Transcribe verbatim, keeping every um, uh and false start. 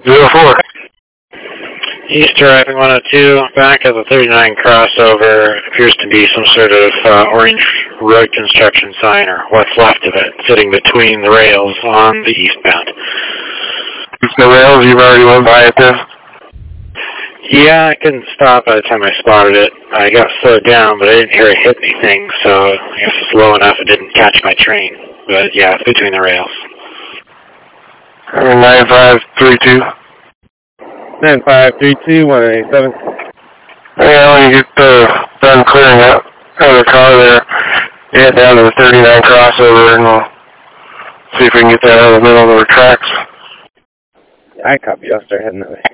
zero four. East driving one oh two, back of the thirty-nine crossover, appears to be some sort of uh, orange road construction sign, or what's left of it, sitting between the rails on the eastbound. The rails, you've already went by it then? Yeah, I couldn't stop by the time I spotted it. I got slowed down, but I didn't hear it hit anything, so I guess it's low enough it didn't catch my train. But yeah, it's between the rails. nine five three two. nine five three two, one eight seven. Yeah, when you get uh, done clearing out of the car there, get down to the thirty-nine crossover and we'll see if we can get that out of the middle of the tracks. I copy. I'll start heading that way.